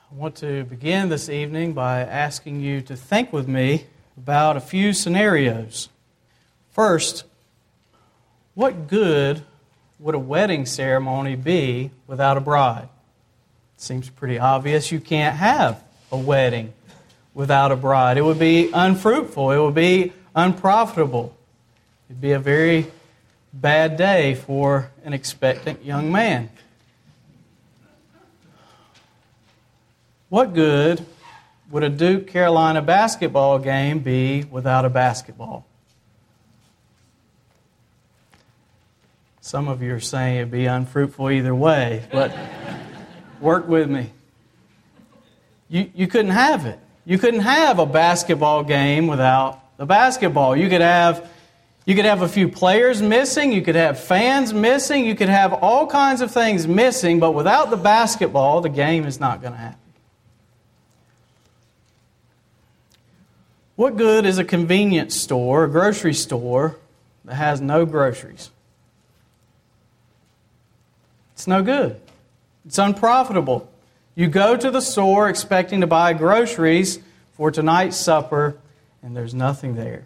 I want to begin this evening by asking you to think with me about a few scenarios. First, what good would a wedding ceremony be without a bride? It seems pretty obvious you can't have a wedding without a bride. It would be unfruitful. It would be unprofitable. It would be a very bad day for an expectant young man. What good would a Duke-Carolina basketball game be without a basketball? Some of you are saying it'd be unfruitful either way, but work with me. You couldn't have it. You couldn't have a basketball game without the basketball. You could have a few players missing, you could have fans missing, you could have all kinds of things missing, but without the basketball, the game is not going to happen. What good is a convenience store, a grocery store, that has no groceries? It's no good. It's unprofitable. You go to the store expecting to buy groceries for tonight's supper, and there's nothing there.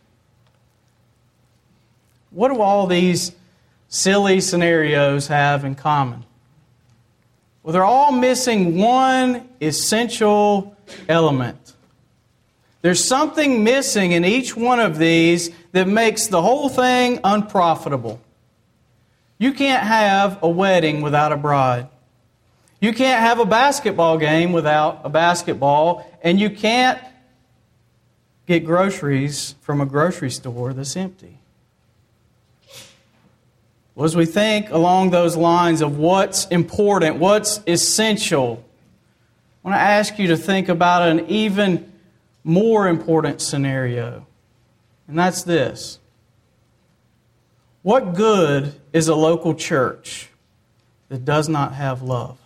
What do all these silly scenarios have in common? Well, they're all missing one essential element. There's something missing in each one of these that makes the whole thing unprofitable. You can't have a wedding without a bride. You can't have a basketball game without a basketball. And you can't get groceries from a grocery store that's empty. Well, as we think along those lines of what's important, what's essential, I want to ask you to think about an even more important scenario. And that's this. What good is a local church that does not have love?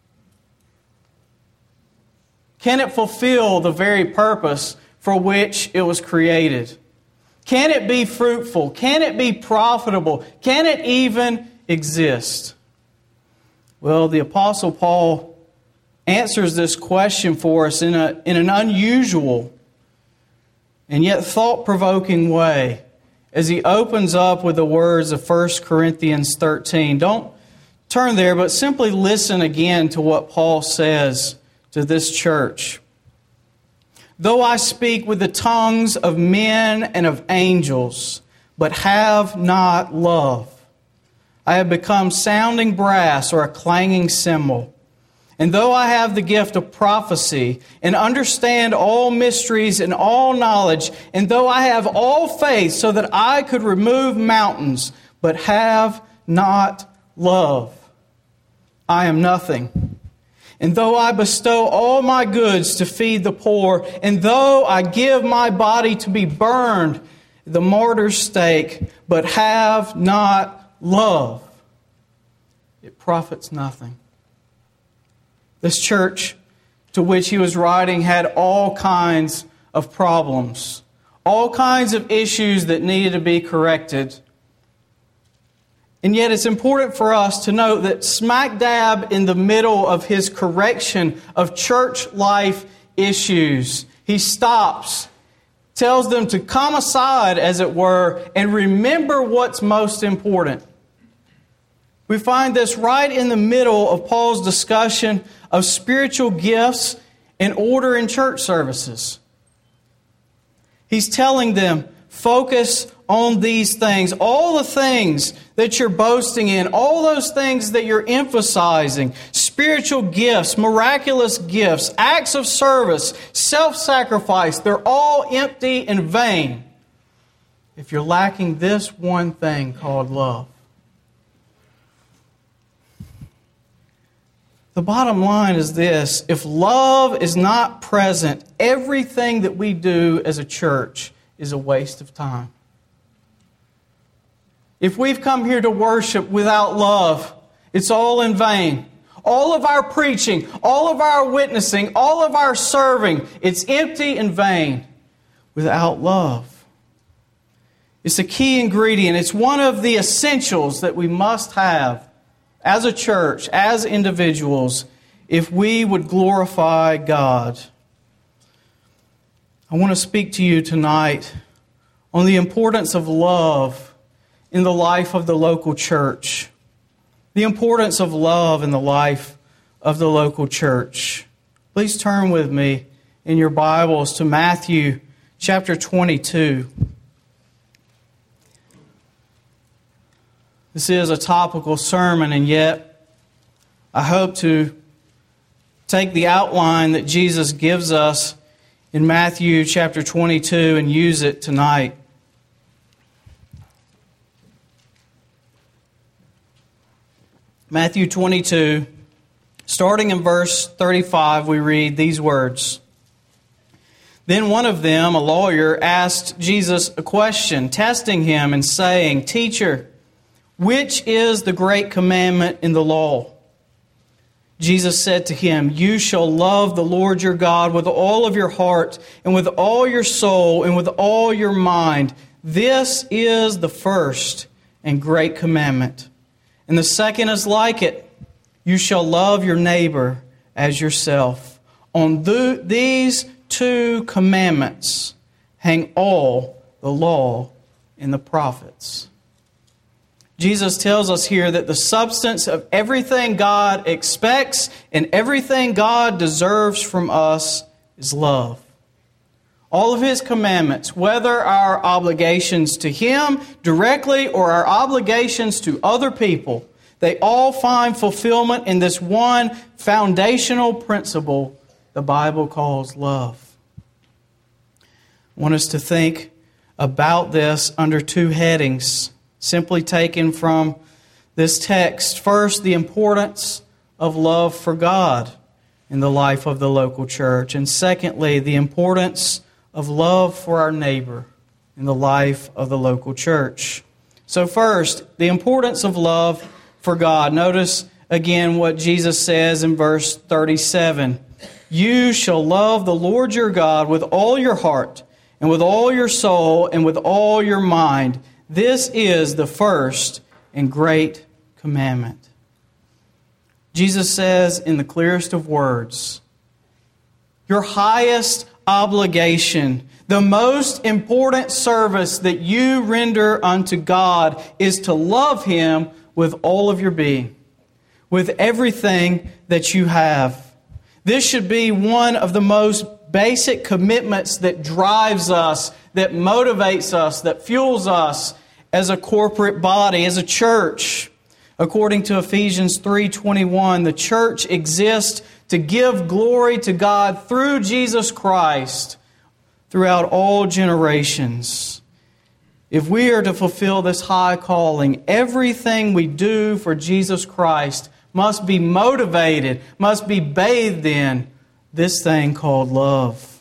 Can it fulfill the very purpose for which it was created? Can it be fruitful? Can it be profitable? Can it even exist? Well, the Apostle Paul answers this question for us in an unusual and yet thought-provoking way as he opens up with the words of 1 Corinthians 13. Don't turn there, but simply listen again to what Paul says to this church. Though I speak with the tongues of men and of angels, but have not love, I have become sounding brass or a clanging cymbal. And though I have the gift of prophecy and understand all mysteries and all knowledge, and though I have all faith so that I could remove mountains, but have not love, I am nothing. And though I bestow all my goods to feed the poor, and though I give my body to be burned, the martyr's stake, but have not love, it profits nothing. This church to which he was writing had all kinds of problems, all kinds of issues that needed to be corrected. And yet it's important for us to note that smack dab in the middle of his correction of church life issues, he stops, tells them to come aside, as it were, and remember what's most important. We find this right in the middle of Paul's discussion of spiritual gifts and order in church services. He's telling them, focus on these things. All the things that you're boasting in, all those things that you're emphasizing, spiritual gifts, miraculous gifts, acts of service, self-sacrifice, they're all empty and vain if you're lacking this one thing called love. The bottom line is this: if love is not present, everything that we do as a church is a waste of time. If we've come here to worship without love, it's all in vain. All of our preaching, all of our witnessing, all of our serving, it's empty and vain without love. It's a key ingredient. It's one of the essentials that we must have as a church, as individuals, if we would glorify God. I want to speak to you tonight on the importance of love in the life of the local church. The importance of love in the life of the local church. Please turn with me in your Bibles to Matthew chapter 22. This is a topical sermon, and yet I hope to take the outline that Jesus gives us in Matthew chapter 22 and use it tonight. Matthew 22, starting in verse 35, we read these words. Then one of them, a lawyer, asked Jesus a question, testing him and saying, "Teacher, which is the great commandment in the law?" Jesus said to him, "You shall love the Lord your God with all of your heart and with all your soul and with all your mind. This is the first and great commandment. And the second is like it. You shall love your neighbor as yourself. On these two commandments hang all the law and the prophets." Jesus tells us here that the substance of everything God expects and everything God deserves from us is love. All of His commandments, whether our obligations to Him directly or our obligations to other people, they all find fulfillment in this one foundational principle the Bible calls love. I want us to think about this under two headings, simply taken from this text. First, the importance of love for God in the life of the local church. And secondly, the importance of love for our neighbor in the life of the local church. So first, the importance of love for God. Notice again what Jesus says in verse 37. You shall love the Lord your God with all your heart and with all your soul and with all your mind. This is the first and great commandment. Jesus says in the clearest of words, your highest obligation, the most important service that you render unto God is to love Him with all of your being, with everything that you have. This should be one of the most basic commitments that drives us, that motivates us, that fuels us as a corporate body, as a church. According to Ephesians 3:21, the church exists to give glory to God through Jesus Christ throughout all generations. If we are to fulfill this high calling, everything we do for Jesus Christ must be motivated, must be bathed in this thing called love.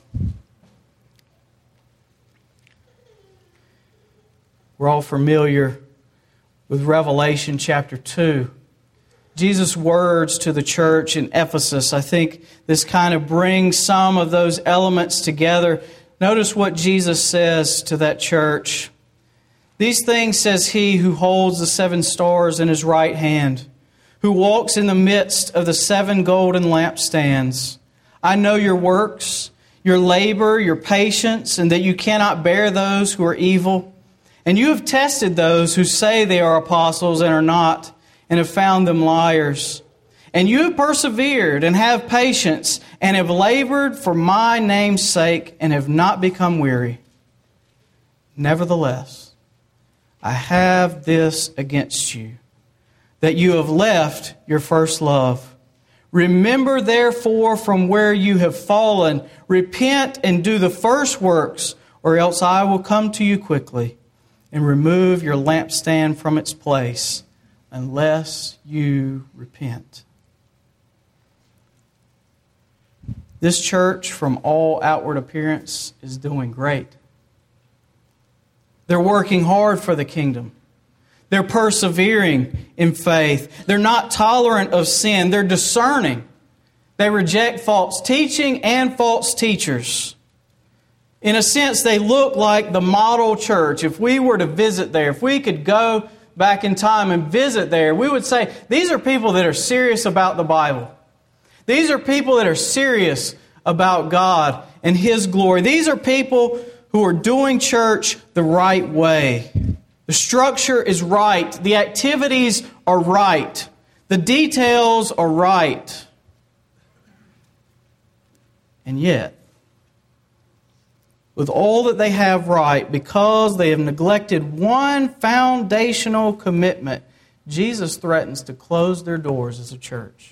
We're all familiar with Revelation chapter 2. Jesus' words to the church in Ephesus. I think this kind of brings some of those elements together. Notice what Jesus says to that church. These things says He who holds the 7 stars in His right hand, who walks in the midst of the 7 golden lampstands. I know your works, your labor, your patience, and that you cannot bear those who are evil. And you have tested those who say they are apostles and are not, and have found them liars. And you have persevered and have patience, and have labored for my name's sake, and have not become weary. Nevertheless, I have this against you, that you have left your first love. Remember therefore from where you have fallen, repent and do the first works, or else I will come to you quickly and remove your lampstand from its place, unless you repent. This church, from all outward appearance, is doing great. They're working hard for the kingdom. They're persevering in faith. They're not tolerant of sin. They're discerning. They reject false teaching and false teachers. In a sense, they look like the model church. If we were to visit there, if we could go back in time and visit there, we would say, these are people that are serious about the Bible. These are people that are serious about God and His glory. These are people who are doing church the right way. The structure is right. The activities are right. The details are right. And yet, with all that they have right, because they have neglected one foundational commitment, Jesus threatens to close their doors as a church.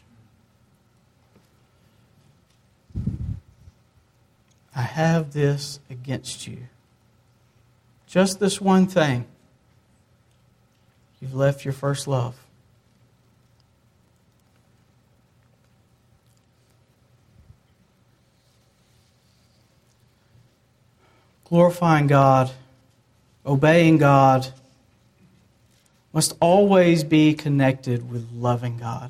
I have this against you. Just this one thing. You've left your first love. Glorifying God, obeying God, must always be connected with loving God.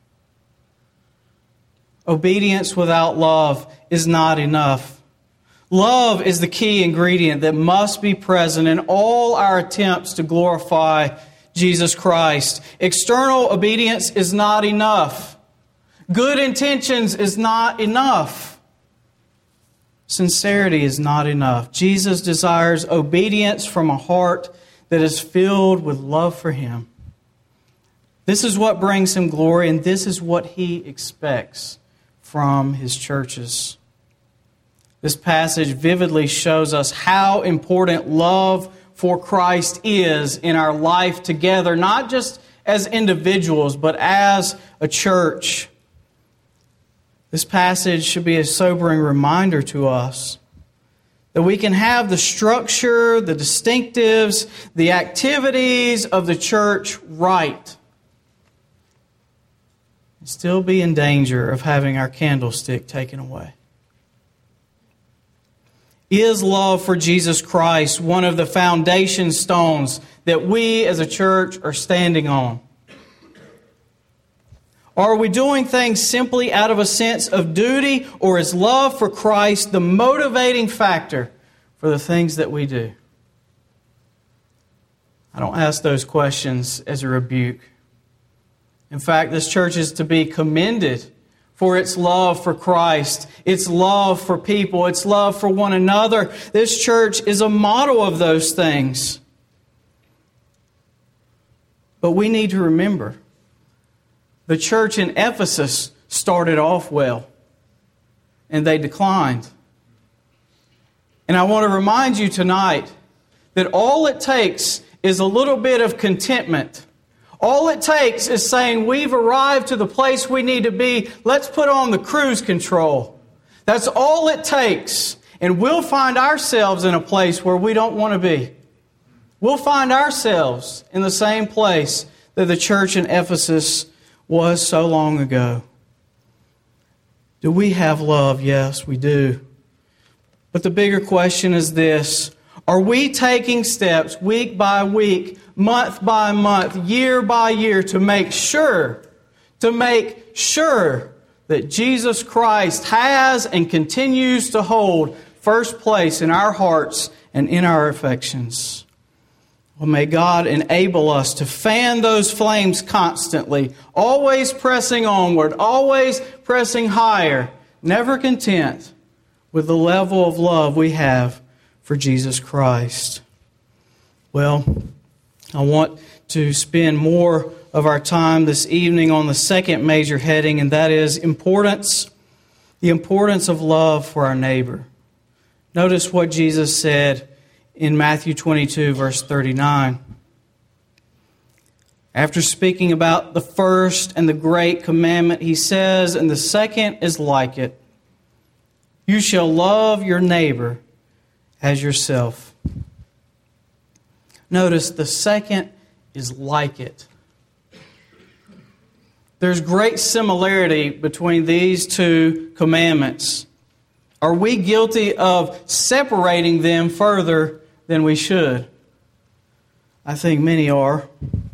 Obedience without love is not enough. Love is the key ingredient that must be present in all our attempts to glorify Jesus Christ. External obedience is not enough. Good intentions is not enough. Sincerity is not enough. Jesus desires obedience from a heart that is filled with love for Him. This is what brings Him glory, and this is what He expects from His churches. This passage vividly shows us how important love for Christ is in our life together, not just as individuals, but as a church. This passage should be a sobering reminder to us that we can have the structure, the distinctives, the activities of the church right, and still be in danger of having our candlestick taken away. Is love for Jesus Christ one of the foundation stones that we as a church are standing on? Are we doing things simply out of a sense of duty, or is love for Christ the motivating factor for the things that we do? I don't ask those questions as a rebuke. In fact, this church is to be commended for its love for Christ, its love for people, its love for one another. This church is a model of those things. But we need to remember, the church in Ephesus started off well, and they declined. And I want to remind you tonight that all it takes is a little bit of contentment. All it takes is saying, we've arrived to the place we need to be. Let's put on the cruise control. That's all it takes. And we'll find ourselves in a place where we don't want to be. We'll find ourselves in the same place that the church in Ephesus was so long ago. Do we have love? Yes, we do. But the bigger question is this: are we taking steps week by week, month by month, year by year to make sure that Jesus Christ has and continues to hold first place in our hearts and in our affections? Well, may God enable us to fan those flames constantly, always pressing onward, always pressing higher, never content with the level of love we have for Jesus Christ. Well, I want to spend more of our time this evening on the second major heading, and that is the importance of love for our neighbor. Notice what Jesus said in Matthew 22, verse 39. After speaking about the first and the great commandment, He says, and the second is like it: you shall love your neighbor as yourself. Notice the second is like it. There's great similarity between these two commandments. Are we guilty of separating them further than we should? I think many are.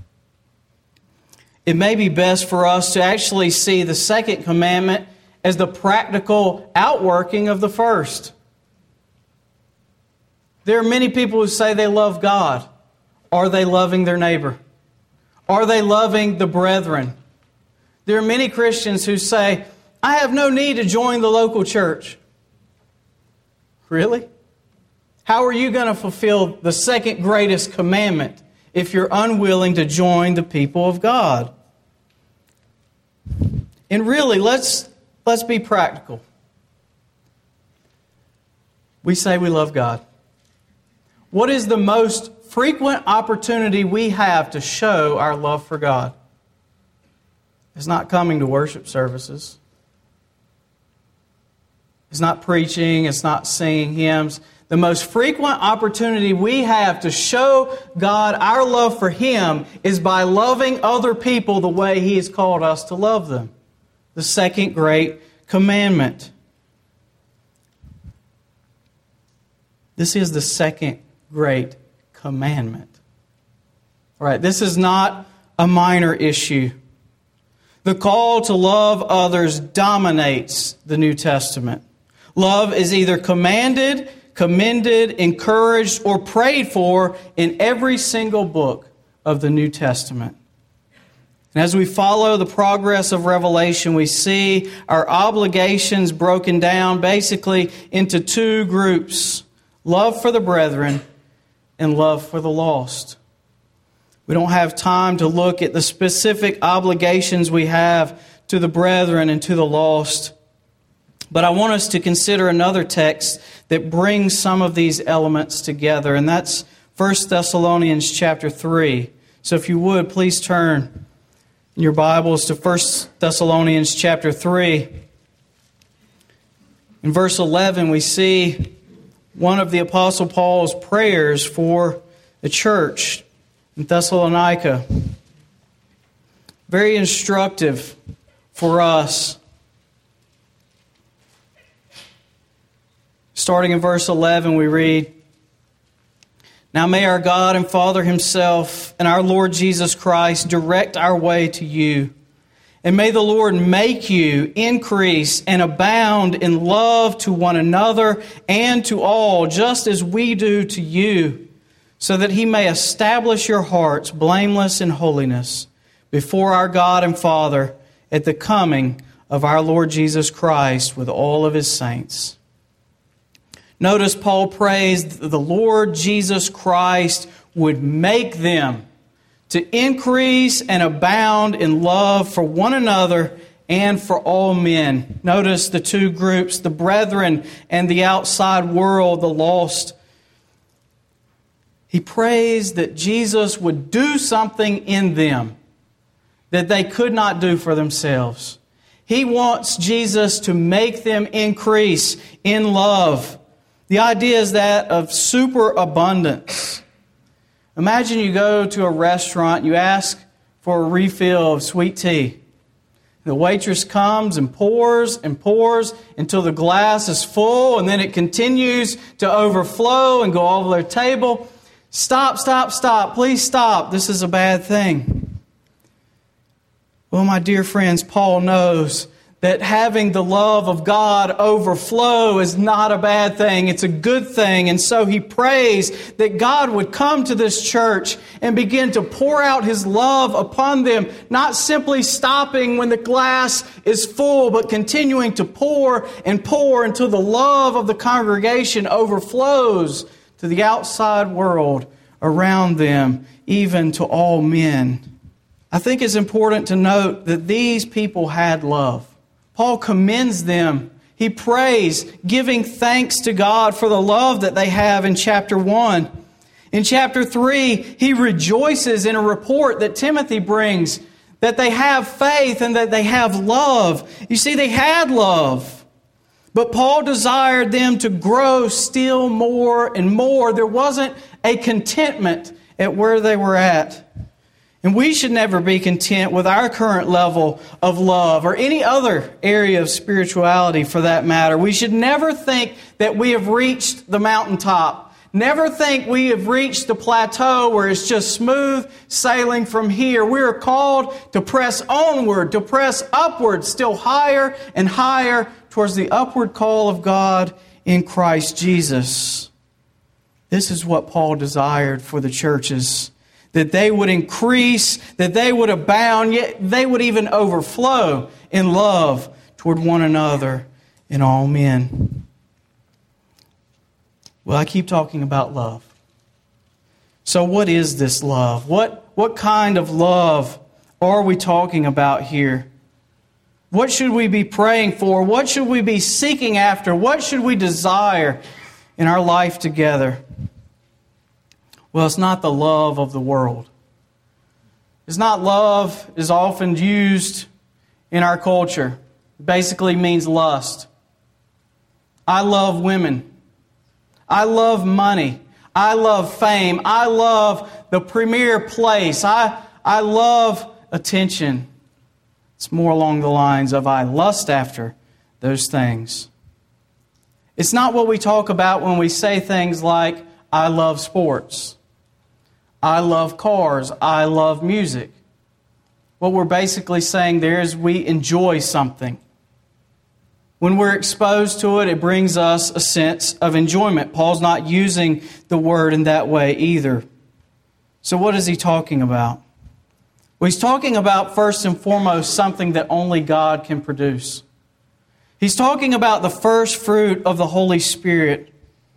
It may be best for us to actually see the second commandment as the practical outworking of the first. There are many people who say they love God. Are they loving their neighbor? Are they loving the brethren? There are many Christians who say, I have no need to join the local church. Really? How are you going to fulfill the second greatest commandment if you're unwilling to join the people of God? And really, let's be practical. We say we love God. What is the most frequent opportunity we have to show our love for God? It's not coming to worship services. It's not preaching. It's not singing hymns. The most frequent opportunity we have to show God our love for Him is by loving other people the way He has called us to love them. The second great commandment. This is the second great commandment. All right, this is not a minor issue. The call to love others dominates the New Testament. Love is either commanded, commended, encouraged, or prayed for in every single book of the New Testament. And as we follow the progress of Revelation, we see our obligations broken down basically into two groups: love for the brethren and love for the lost. We don't have time to look at the specific obligations we have to the brethren and to the lost. But I want us to consider another text that brings some of these elements together, and that's 1 Thessalonians chapter 3. So if you would, please turn in your Bibles to 1 Thessalonians chapter 3. In verse 11, we see one of the Apostle Paul's prayers for the church in Thessalonica. Very instructive for us. Starting in verse 11, we read, "Now may our God and Father Himself and our Lord Jesus Christ direct our way to you. And may the Lord make you increase and abound in love to one another and to all, just as we do to you, so that He may establish your hearts blameless in holiness before our God and Father at the coming of our Lord Jesus Christ with all of His saints." Notice Paul prays that the Lord Jesus Christ would make them to increase and abound in love for one another and for all men. Notice the two groups, the brethren and the outside world, the lost. He prays that Jesus would do something in them that they could not do for themselves. He wants Jesus to make them increase in love. The idea is that of superabundance. Imagine you go to a restaurant, you ask for a refill of sweet tea. The waitress comes and pours until the glass is full, and then it continues to overflow and go all over their table. Stop, please stop. This is a bad thing. Well, my dear friends, Paul knows that having the love of God overflow is not a bad thing. It's a good thing. And so he prays that God would come to this church and begin to pour out His love upon them, not simply stopping when the glass is full, but continuing to pour until the love of the congregation overflows to the outside world around them, even to all men. I think it's important to note that these people had love. Paul commends them. He prays, giving thanks to God for the love that they have in chapter 1. In chapter 3, he rejoices in a report that Timothy brings, that they have faith and that they have love. You see, they had love. But Paul desired them to grow still more and more. There wasn't a contentment at where they were at. And we should never be content with our current level of love or any other area of spirituality for that matter. We should never think that we have reached the mountaintop. Never think we have reached the plateau where it's just smooth sailing from here. We are called to press onward, to press upward, still higher and higher towards the upward call of God in Christ Jesus. This is what Paul desired for the churches. That they would increase, that they would abound, yet they would even overflow in love toward one another and all men. Well, I keep talking about love. So what is this love? What kind of love are we talking about here? What should we be praying for? What should we be seeking after? What should we desire in our life together? Well, it's not the love of the world. It's not love is often used in our culture. It basically means lust. I love women. I love money. I love fame. I love the premier place. I love attention. It's more along the lines of I lust after those things. It's not what we talk about when we say things like, I love sports. I love cars. I love music. What we're basically saying there is we enjoy something. When we're exposed to it, it brings us a sense of enjoyment. Paul's not using the word in that way either. So what is he talking about? Well, he's talking about, first and foremost, something that only God can produce. He's talking about the first fruit of the Holy Spirit.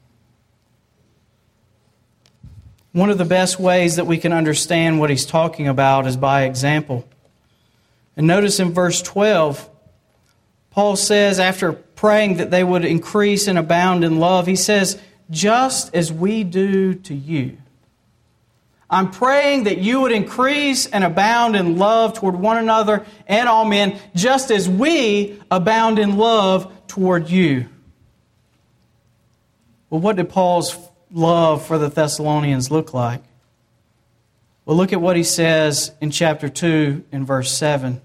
One of the best ways that we can understand what he's talking about is by example. And notice in verse 12, Paul says, after praying that they would increase and abound in love, he says, just as we do to you. I'm praying that you would increase and abound in love toward one another and all men, just as we abound in love toward you. Well, what did Paul's love for the Thessalonians look like? Well, look at what he says in chapter 2 in verse 7.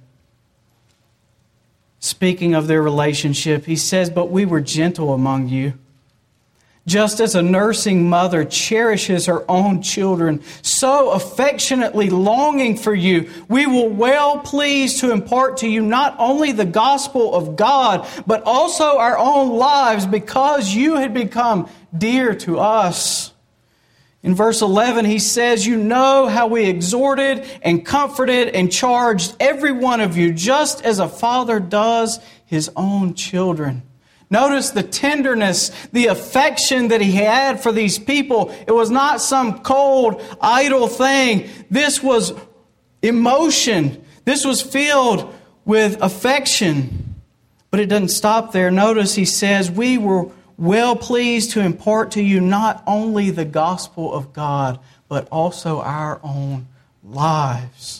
Speaking of their relationship, he says, but we were gentle among you. Just as a nursing mother cherishes her own children, so affectionately longing for you, we were well pleased to impart to you not only the gospel of God, but also our own lives, because you had become dear to us. In verse 11, he says, you know how we exhorted and comforted and charged every one of you, just as a father does his own children. Notice the tenderness, the affection that he had for these people. It was not some cold, idle thing. This was emotion. This was filled with affection. But it doesn't stop there. Notice he says, we were well pleased to impart to you not only the gospel of God, but also our own lives.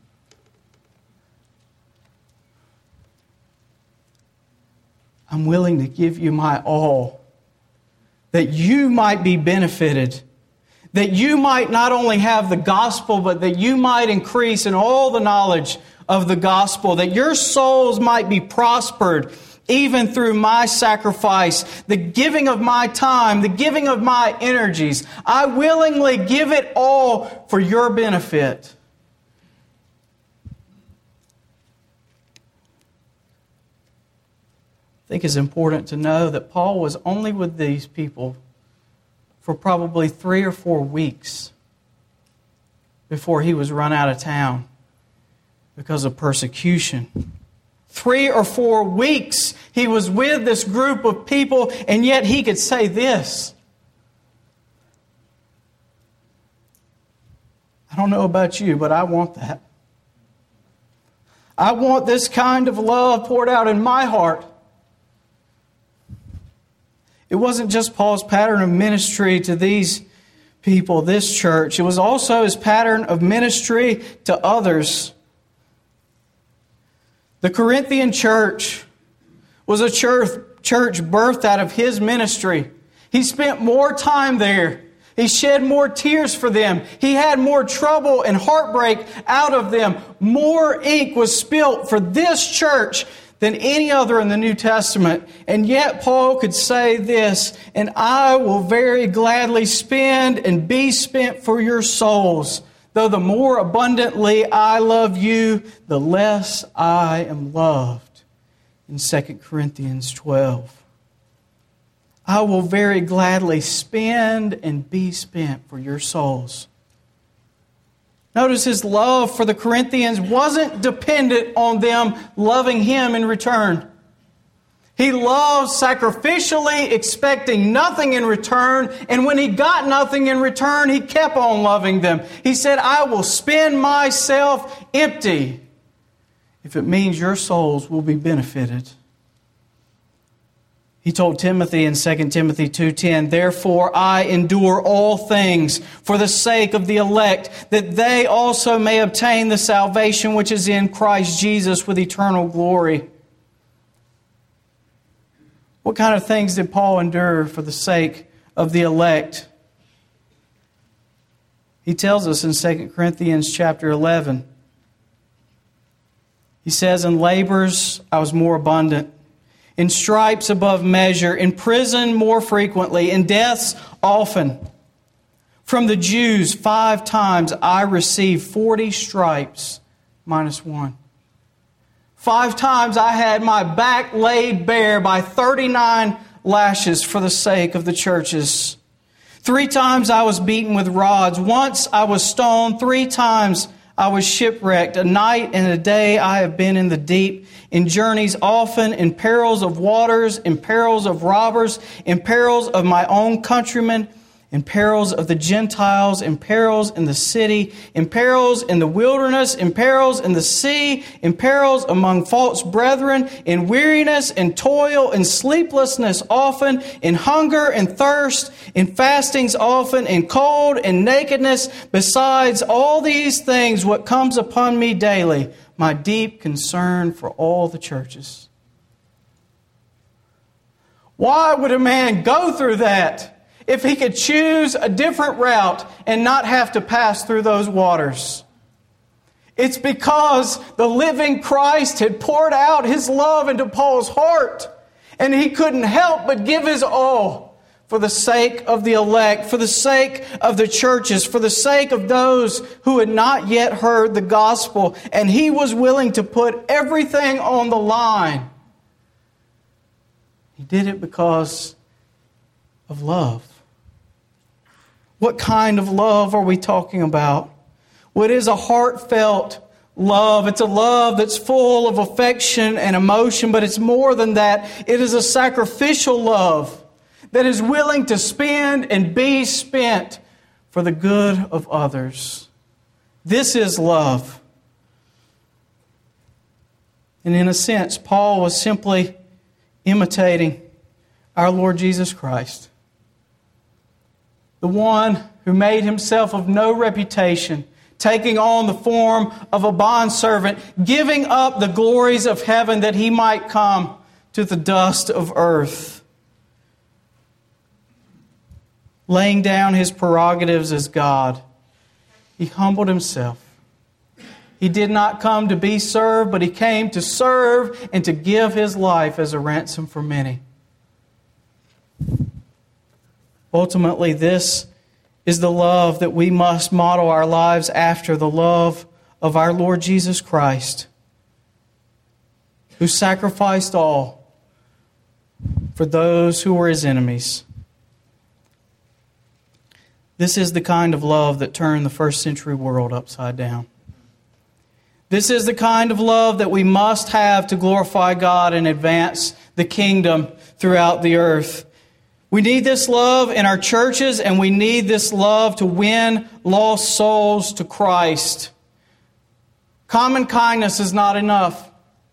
I'm willing to give you my all, that you might be benefited, that you might not only have the gospel, but that you might increase in all the knowledge of the gospel, that your souls might be prospered, even through my sacrifice, the giving of my time, the giving of my energies. I willingly give it all for your benefit. I think it's important to know that Paul was only with these people for probably 3 or 4 weeks before he was run out of town because of persecution. 3 or 4 weeks he was with this group of people, and yet he could say this. I don't know about you, but I want that. I want this kind of love poured out in my heart. It wasn't just Paul's pattern of ministry to these people, this church. It was also his pattern of ministry to others. The Corinthian church was a church birthed out of his ministry. He spent more time there. He shed more tears for them. He had more trouble and heartbreak out of them. More ink was spilt for this church than any other in the New Testament. And yet Paul could say this, and I will very gladly spend and be spent for your souls. Though the more abundantly I love you, the less I am loved. In 2 Corinthians 12. I will very gladly spend and be spent for your souls. Notice his love for the Corinthians wasn't dependent on them loving him in return. He loved sacrificially, expecting nothing in return. And when he got nothing in return, he kept on loving them. He said, I will spend myself empty if it means your souls will be benefited. He told Timothy in 2 Timothy 2:10, therefore I endure all things for the sake of the elect, that they also may obtain the salvation which is in Christ Jesus with eternal glory. What kind of things did Paul endure for the sake of the elect? He tells us in 2 Corinthians chapter 11. He says, in labors I was more abundant, in stripes above measure, in prison more frequently, in deaths often. From the Jews 5 times I received 40 stripes minus 1. 5 times I had my back laid bare by 39 lashes for the sake of the churches. 3 times I was beaten with rods. Once I was stoned. 3 times I was shipwrecked. A night and a day I have been in the deep, in journeys often, in perils of waters, in perils of robbers, in perils of my own countrymen, in perils of the Gentiles, in perils in the city, in perils in the wilderness, in perils in the sea, in perils among false brethren, in weariness and toil and sleeplessness often, in hunger and thirst, in fastings often, in cold and nakedness. Besides all these things, what comes upon me daily, my deep concern for all the churches. Why would a man go through that if he could choose a different route and not have to pass through those waters? It's because the living Christ had poured out His love into Paul's heart, and he couldn't help but give his all for the sake of the elect, for the sake of the churches, for the sake of those who had not yet heard the gospel, and he was willing to put everything on the line. He did it because of love. What kind of love are we talking about? Well, it is a heartfelt love. It's a love that's full of affection and emotion, but it's more than that. It is a sacrificial love that is willing to spend and be spent for the good of others. This is love. And in a sense, Paul was simply imitating our Lord Jesus Christ, the one who made Himself of no reputation, taking on the form of a bondservant, giving up the glories of heaven that He might come to the dust of earth. Laying down His prerogatives as God, He humbled Himself. He did not come to be served, but He came to serve and to give His life as a ransom for many. Ultimately, this is the love that we must model our lives after, the love of our Lord Jesus Christ, who sacrificed all for those who were His enemies. This is the kind of love that turned the first century world upside down. This is the kind of love that we must have to glorify God and advance the kingdom throughout the earth. We need this love in our churches, and we need this love to win lost souls to Christ. Common kindness is not enough.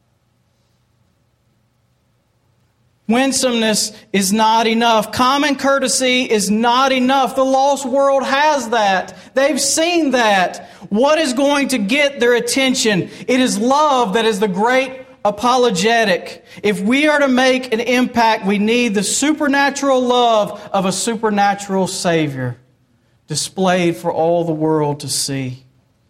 Winsomeness is not enough. Common courtesy is not enough. The lost world has that. They've seen that. What is going to get their attention? It is love that is the great apologetic. If we are to make an impact, we need the supernatural love of a supernatural Savior displayed for all the world to see.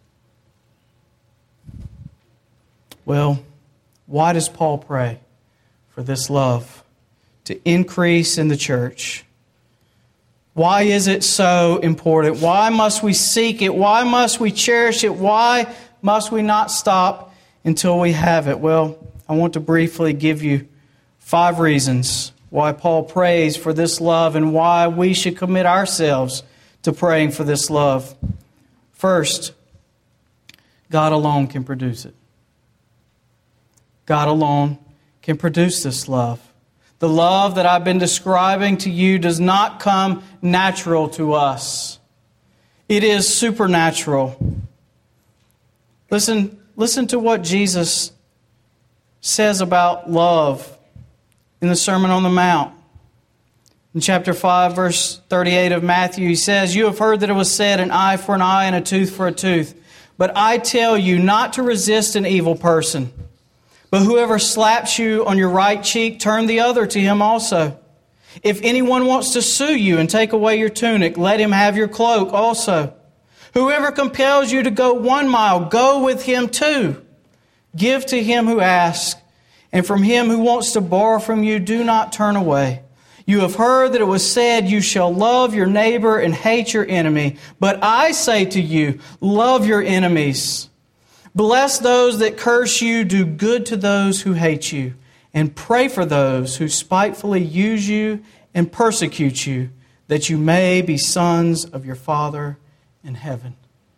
Well, why does Paul pray for this love to increase in the church? Why is it so important? Why must we seek it? Why must we cherish it? Why must we not stop until we have it? Well, I want to briefly give you 5 reasons why Paul prays for this love and why we should commit ourselves to praying for this love. First, God alone can produce it. God alone can produce this love. The love that I've been describing to you does not come natural to us. It is supernatural. Listen to what Jesus says about love in the Sermon on the Mount. In chapter 5, verse 38 of Matthew, he says, "You have heard that it was said, an eye for an eye and a tooth for a tooth. But I tell you not to resist an evil person. But whoever slaps you on your right cheek, turn the other to him also. If anyone wants to sue you and take away your tunic, let him have your cloak also. Whoever compels you to go 1 mile, go with him 2. Give to him who asks, and from him who wants to borrow from you, do not turn away. You have heard that it was said, you shall love your neighbor and hate your enemy. But I say to you, love your enemies. Bless those that curse you, do good to those who hate you, and pray for those who spitefully use you and persecute you, that you may be sons of your Father in heaven."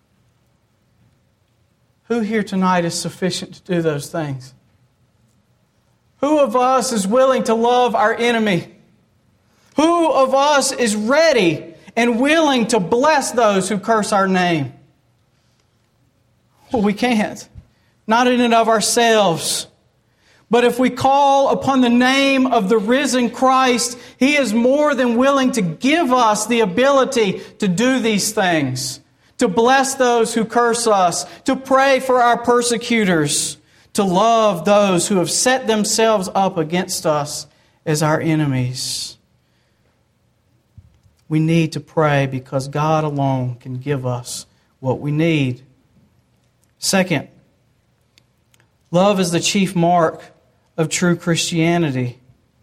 Who here tonight is sufficient to do those things? Who of us is willing to love our enemy? Who of us is ready and willing to bless those who curse our name? Well, we can't. Not in and of ourselves. But if we call upon the name of the risen Christ, He is more than willing to give us the ability to do these things. To bless those who curse us. To pray for our persecutors. To love those who have set themselves up against us as our enemies. We need to pray because God alone can give us what we need. Second, love is the chief mark of true Christianity.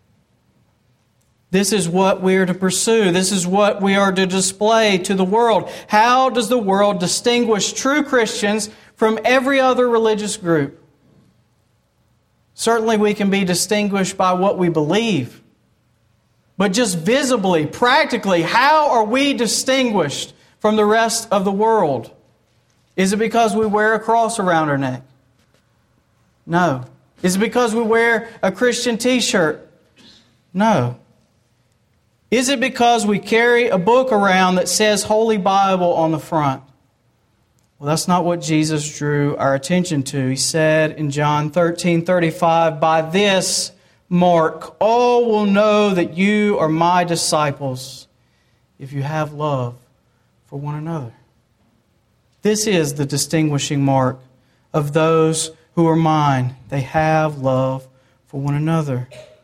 This is what we are to pursue. This is what we are to display to the world. How does the world distinguish true Christians from every other religious group? Certainly we can be distinguished by what we believe. But just visibly, practically, how are we distinguished from the rest of the world? Is it because we wear a cross around our neck? No. Is it because we wear a Christian t-shirt? No. Is it because we carry a book around that says Holy Bible on the front? Well, that's not what Jesus drew our attention to. He said in John 13:35, "By this mark, all will know that you are my disciples, if you have love for one another." This is the distinguishing mark of those who are mine. They have love for one another.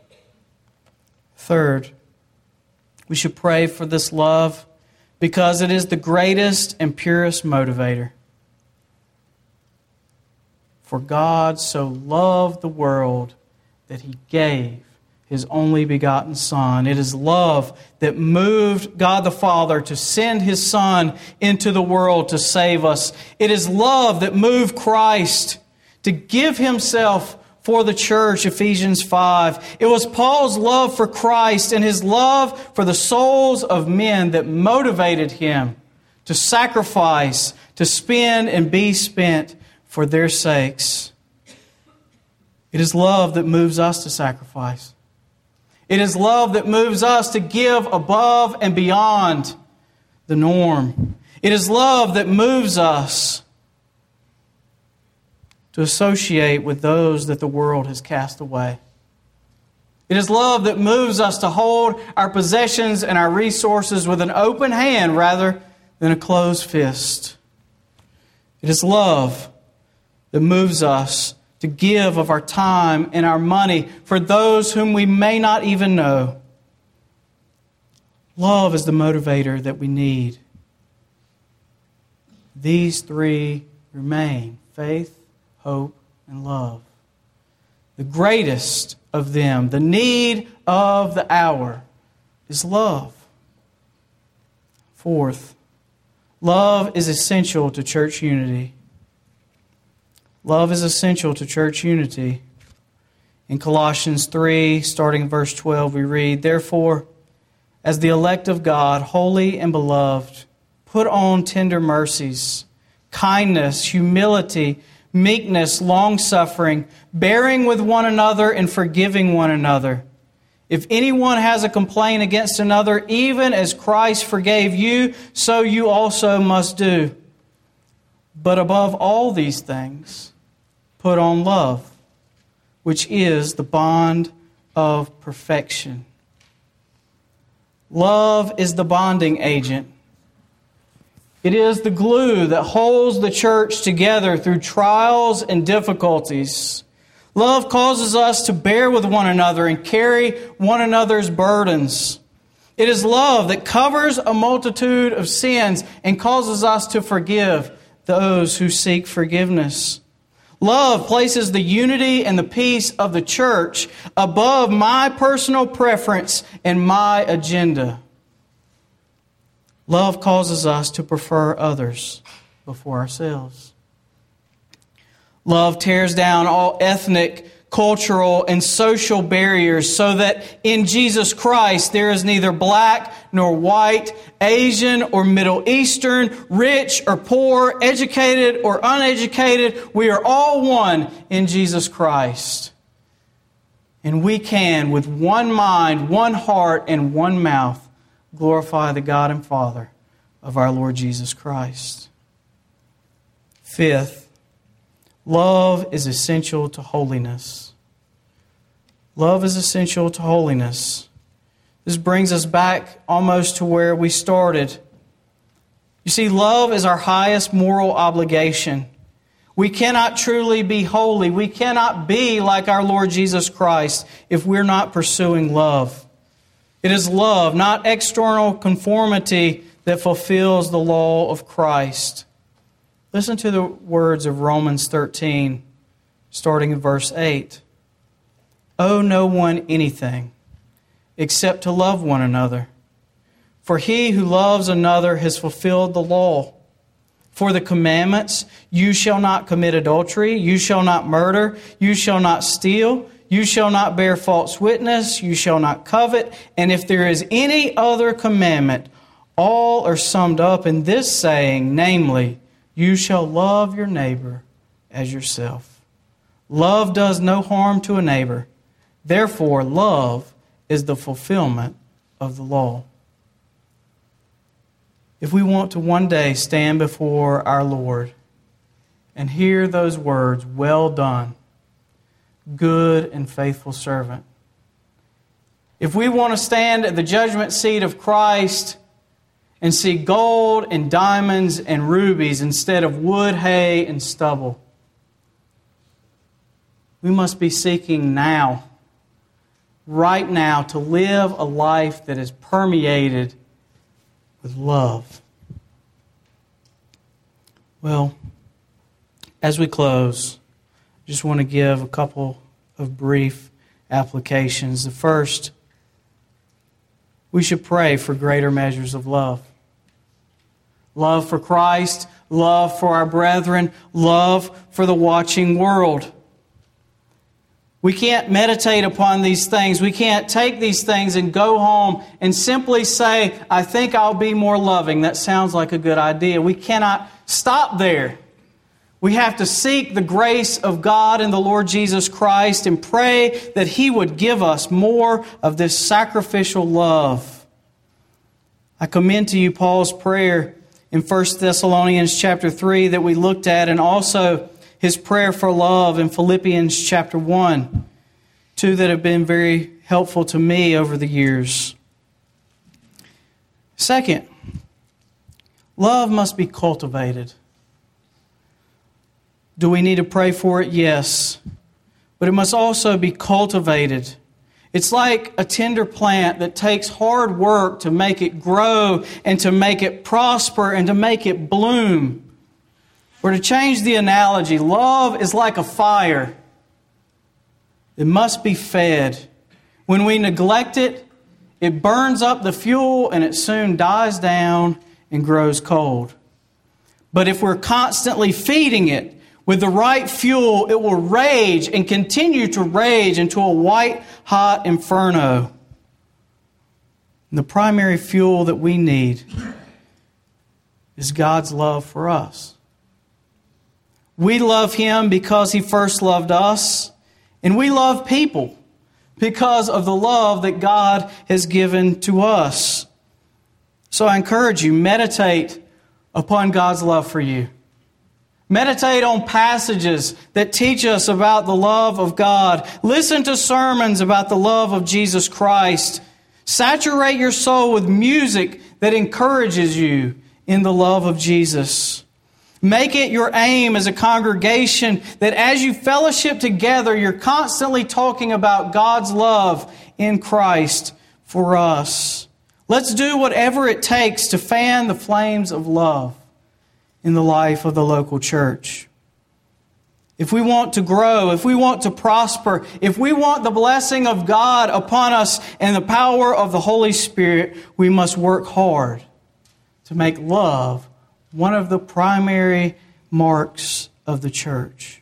Third, we should pray for this love because it is the greatest and purest motivator. For God so loved the world that He gave His only begotten Son. It is love that moved God the Father to send His Son into the world to save us. It is love that moved Christ to give Himself for the church, Ephesians 5. It was Paul's love for Christ and his love for the souls of men that motivated him to sacrifice, to spend and be spent for their sakes. It is love that moves us to sacrifice. It is love that moves us to give above and beyond the norm. It is love that moves us to associate with those that the world has cast away. It is love that moves us to hold our possessions and our resources with an open hand rather than a closed fist. It is love that moves us to give of our time and our money for those whom we may not even know. Love is the motivator that we need. These three remain: faith, hope, and love. The greatest of them, the need of the hour, is love. Fourth, love is essential to church unity. Love is essential to church unity. In Colossians 3, starting in verse 12, we read, "Therefore, as the elect of God, holy and beloved, put on tender mercies, kindness, humility, meekness, long-suffering, bearing with one another and forgiving one another. If anyone has a complaint against another, even as Christ forgave you, so you also must do. But above all these things, put on love, which is the bond of perfection. Love is the bonding agent. It is the glue that holds the church together through trials and difficulties. Love causes us to bear with one another and carry one another's burdens. It is love that covers a multitude of sins and causes us to forgive those who seek forgiveness. Love places the unity and the peace of the church above my personal preference and my agenda. Love causes us to prefer others before ourselves. Love tears down all ethnic, cultural, and social barriers so that in Jesus Christ there is neither black nor white, Asian or Middle Eastern, rich or poor, educated or uneducated. We are all one in Jesus Christ. And we can, with one mind, one heart, and one mouth, glorify the God and Father of our Lord Jesus Christ. Fifth, love is essential to holiness. Love is essential to holiness. This brings us back almost to where we started. You see, love is our highest moral obligation. We cannot truly be holy. We cannot be like our Lord Jesus Christ if we're not pursuing love. It is love, not external conformity, that fulfills the law of Christ. Listen to the words of Romans 13, starting in verse 8. Owe no one anything except to love one another. For he who loves another has fulfilled the law. For the commandments, you shall not commit adultery, you shall not murder, you shall not steal, you shall not bear false witness, you shall not covet, and if there is any other commandment, all are summed up in this saying, namely, you shall love your neighbor as yourself. Love does no harm to a neighbor. Therefore, love is the fulfillment of the law. If we want to one day stand before our Lord and hear those words, well done, good and faithful servant. If we want to stand at the judgment seat of Christ and see gold and diamonds and rubies instead of wood, hay, and stubble, we must be seeking now, right now, to live a life that is permeated with love. Well, as we close, I just want to give a couple of brief applications. The first, we should pray for greater measures of love. Love for Christ, love for our brethren, love for the watching world. We can't meditate upon these things. We can't take these things and go home and simply say, I think I'll be more loving. That sounds like a good idea. We cannot stop there. We have to seek the grace of God and the Lord Jesus Christ and pray that He would give us more of this sacrificial love. I commend to you Paul's prayer in 1 Thessalonians chapter 3 that we looked at, and also his prayer for love in Philippians chapter 1, two that have been very helpful to me over the years. Second, love must be cultivated. Do we need to pray for it? Yes. But it must also be cultivated. It's like a tender plant that takes hard work to make it grow and to make it prosper and to make it bloom. Or to change the analogy, love is like a fire. It must be fed. When we neglect it, it burns up the fuel and it soon dies down and grows cold. But if we're constantly feeding it with the right fuel, it will rage and continue to rage into a white-hot inferno. And the primary fuel that we need is God's love for us. We love Him because He first loved us, and we love people because of the love that God has given to us. So I encourage you, meditate upon God's love for you. Meditate on passages that teach us about the love of God. Listen to sermons about the love of Jesus Christ. Saturate your soul with music that encourages you in the love of Jesus. Make it your aim as a congregation that as you fellowship together, you're constantly talking about God's love in Christ for us. Let's do whatever it takes to fan the flames of love in the life of the local church. If we want to grow, if we want to prosper, if we want the blessing of God upon us and the power of the Holy Spirit, we must work hard to make love one of the primary marks of the church.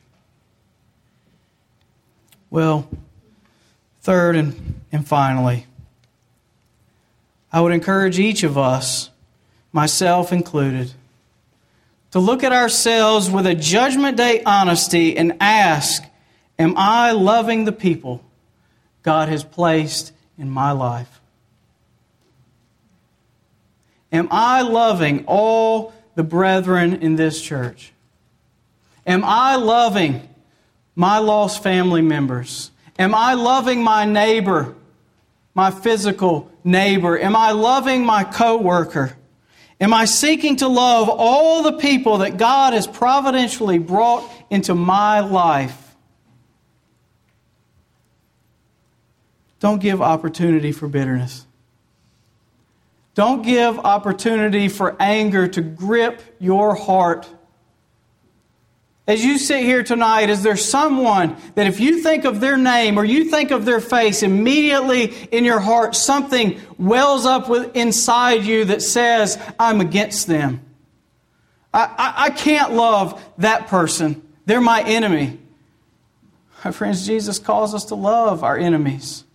Well, third and finally, I would encourage each of us, myself included, to look at ourselves with a Judgment Day honesty and ask, am I loving the people God has placed in my life? Am I loving all the brethren in this church? Am I loving my lost family members? Am I loving my neighbor, my physical neighbor? Am I loving my coworker? Am I seeking to love all the people that God has providentially brought into my life? Don't give opportunity for bitterness. Don't give opportunity for anger to grip your heart. As you sit here tonight, is there someone that if you think of their name or you think of their face, immediately in your heart something wells up inside you that says, I'm against them. I can't love that person. They're my enemy. My friends, Jesus calls us to love our enemies.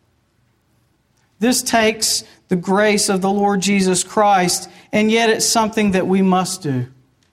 This takes the grace of the Lord Jesus Christ, and yet it's something that we must do.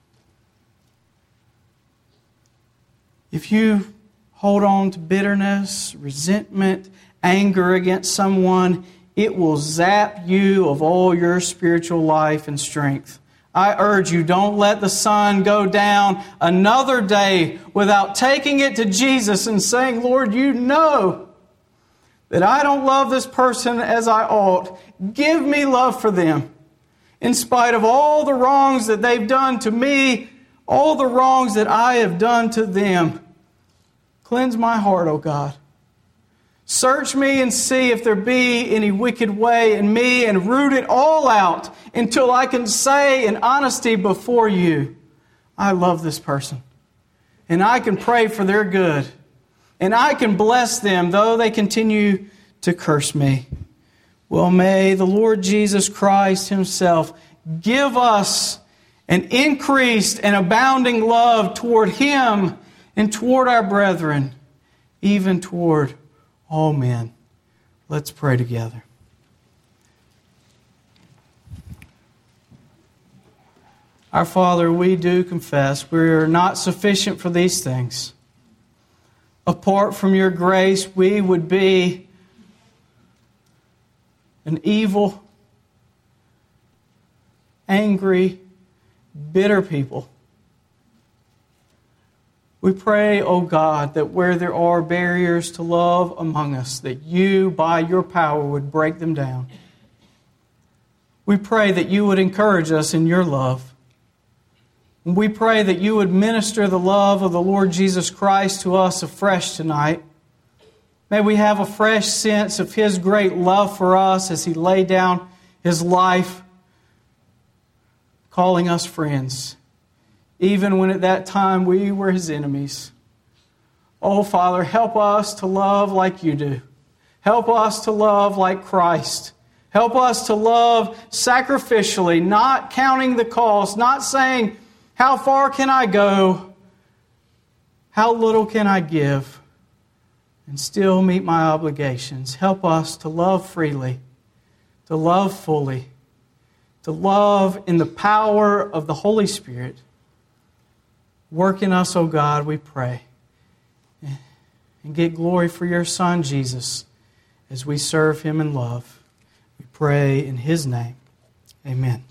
If you hold on to bitterness, resentment, anger against someone, it will zap you of all your spiritual life and strength. I urge you, don't let the sun go down another day without taking it to Jesus and saying, Lord, you know that I don't love this person as I ought. Give me love for them. In spite of all the wrongs that they've done to me, all the wrongs that I have done to them. Cleanse my heart, O God. Search me and see if there be any wicked way in me, and root it all out until I can say in honesty before you, I love this person. And I can pray for their good. And I can bless them though they continue to curse me. Well, may the Lord Jesus Christ Himself give us an increased and abounding love toward Him and toward our brethren, even toward all men. Let's pray together. Our Father, we do confess we are not sufficient for these things. Apart from your grace, we would be an evil, angry, bitter people. We pray, O God, that where there are barriers to love among us, that you, by your power, would break them down. We pray that you would encourage us in your love. And we pray that you would minister the love of the Lord Jesus Christ to us afresh tonight. May we have a fresh sense of His great love for us as He laid down His life, calling us friends, even when at that time we were His enemies. Oh, Father, help us to love like you do. Help us to love like Christ. Help us to love sacrificially, not counting the cost, not saying, how far can I go? How little can I give? And still meet my obligations. Help us to love freely, to love fully, to love in the power of the Holy Spirit. Work in us, O God, we pray. And get glory for your Son, Jesus, as we serve Him in love. We pray in His name. Amen.